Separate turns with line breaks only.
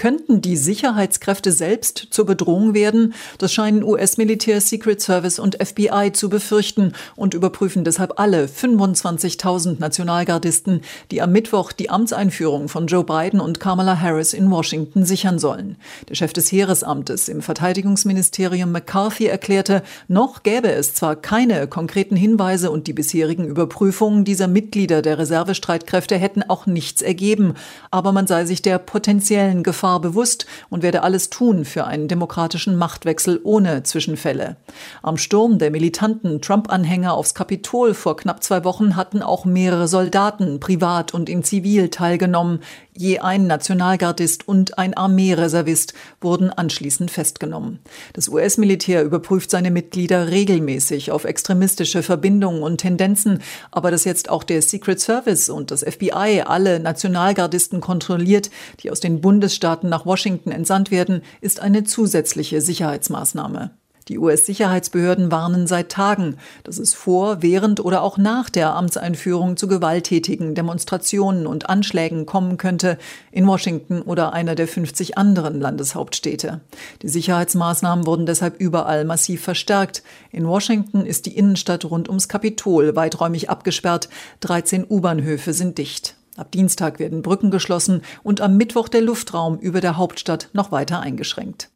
Könnten die Sicherheitskräfte selbst zur Bedrohung werden? Das scheinen US-Militär, Secret Service und FBI zu befürchten und überprüfen deshalb alle 25.000 Nationalgardisten, die am Mittwoch die Amtseinführung von Joe Biden und Kamala Harris in Washington sichern sollen. Der Chef des Heeresamtes im Verteidigungsministerium McCarthy erklärte, noch gäbe es zwar keine konkreten Hinweise und die bisherigen Überprüfungen dieser Mitglieder der Reservestreitkräfte hätten auch nichts ergeben, aber man sei sich der potenziellen Gefahr bewusst und werde alles tun für einen demokratischen Machtwechsel ohne Zwischenfälle. Am Sturm der militanten Trump-Anhänger aufs Kapitol vor knapp 2 Wochen hatten auch mehrere Soldaten, privat und in Zivil, teilgenommen. Je ein Nationalgardist und ein Armeereservist wurden anschließend festgenommen. Das US-Militär überprüft seine Mitglieder regelmäßig auf extremistische Verbindungen und Tendenzen, aber dass jetzt auch der Secret Service und das FBI alle Nationalgardisten kontrolliert, die aus den Bundesstaaten nach Washington entsandt werden, ist eine zusätzliche Sicherheitsmaßnahme. Die US-Sicherheitsbehörden warnen seit Tagen, dass es vor, während oder auch nach der Amtseinführung zu gewalttätigen Demonstrationen und Anschlägen kommen könnte, in Washington oder einer der 50 anderen Landeshauptstädte. Die Sicherheitsmaßnahmen wurden deshalb überall massiv verstärkt. In Washington ist die Innenstadt rund ums Kapitol weiträumig abgesperrt, 13 U-Bahnhöfe sind dicht. Ab Dienstag werden Brücken geschlossen und am Mittwoch der Luftraum über der Hauptstadt noch weiter eingeschränkt.